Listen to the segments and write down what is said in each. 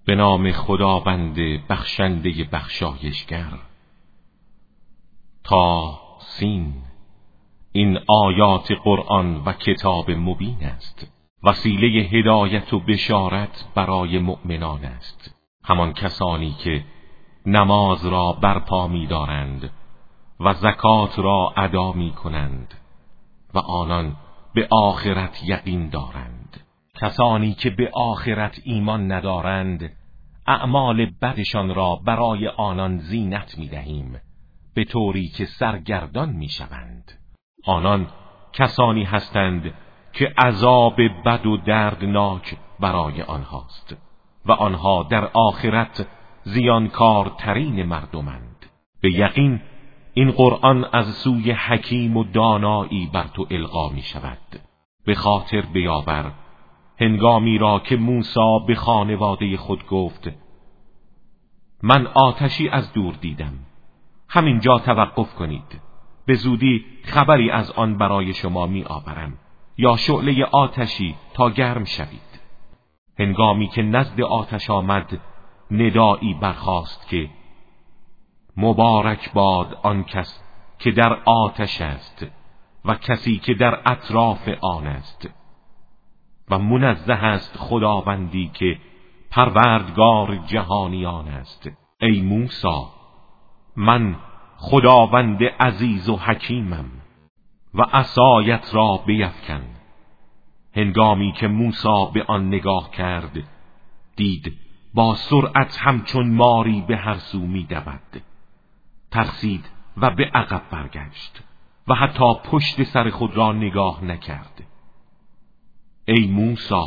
به نام خداوند بخشنده بخشایشگر. طاسین. این آیات قرآن و کتاب مبین است، وسیله هدایت و بشارت برای مؤمنان است، همان کسانی که نماز را برپا می دارند و زکات را ادا می کنند و آنان به آخرت یقین دارند. کسانی که به آخرت ایمان ندارند اعمال بدشان را برای آنان زینت می دهیم، به طوری که سرگردان می شوند. آنان کسانی هستند که عذاب بد و دردناک برای آنهاست و آنها در آخرت زیانکارترین مردمند. به یقین این قرآن از سوی حکیم و دانایی بر تو القا می شود. به خاطر بیاور هنگامی را که موسی به خانواده خود گفت من آتشی از دور دیدم، همینجا توقف کنید، به زودی خبری از آن برای شما می آورم، یا شعله آتشی تا گرم شوید. هنگامی که نزد آتش آمد ندایی برخاست که مبارک باد آن کس که در آتش است و کسی که در اطراف آن است و منزه است خداوندی که پروردگار جهانیان است. ای موسی، من خداوند عزیز و حکیمم و عصایت را بیفکن. هنگامی که موسی به آن نگاه کرد دید با سرعت همچون ماری به هر سو می دود. ترسید و به عقب برگشت و حتی پشت سر خود را نگاه نکرد. ای موسی،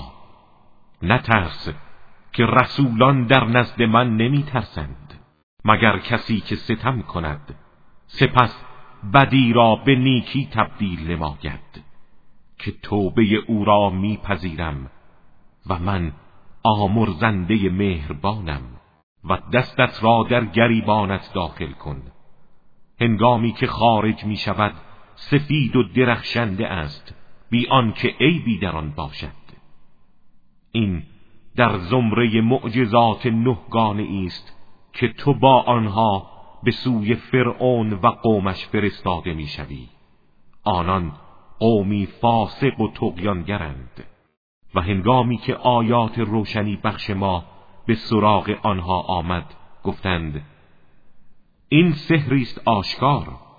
نترس که رسولان در نزد من نمی ترسند، مگر کسی که ستم کند سپس بدی را به نیکی تبدیل نماید، که توبه او را میپذیرم و من آمرزنده مهربانم. و دستت را در گریبانت داخل کن، هنگامی که خارج می شود سفید و درخشنده است، بی آنکه عیبی در آن باشد. این در زمره معجزات نهگانه است که تو با آنها به سوی فرعون و قومش فرستاده می شوی. آنان قومی فاسق و طغیانگرند. و هنگامی که آیات روشنی بخش ما به سراغ آنها آمد گفتند این سحری است آشکار.